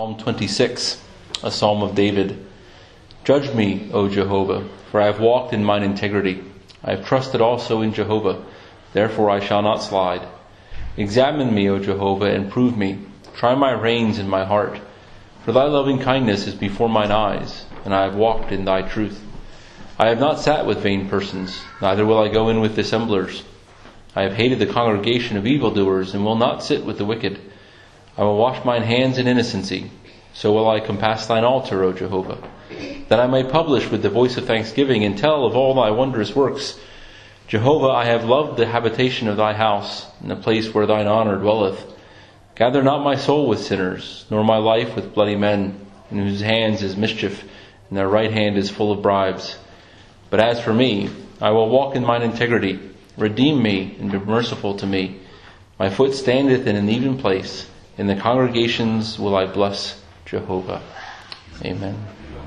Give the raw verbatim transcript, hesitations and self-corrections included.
Psalm twenty-six, a psalm of David. Judge me, O Jehovah, for I have walked in mine integrity. I have trusted also in Jehovah, therefore I shall not slide. Examine me, O Jehovah, and prove me. Try my reins and my heart. For thy loving kindness is before mine eyes, and I have walked in thy truth. I have not sat with vain persons, neither will I go in with dissemblers. I have hated the congregation of evildoers, and will not sit with the wicked. I will wash mine hands in innocency. So will I compass thine altar, O Jehovah, that I may publish with the voice of thanksgiving and tell of all thy wondrous works. Jehovah, I have loved the habitation of thy house, and the place where thine honour dwelleth. Gather not my soul with sinners, nor my life with bloody men, in whose hands is mischief, and their right hand is full of bribes. But as for me, I will walk in mine integrity. Redeem me, and be merciful to me. My foot standeth in an even place. In the congregations will I bless Jehovah. Amen.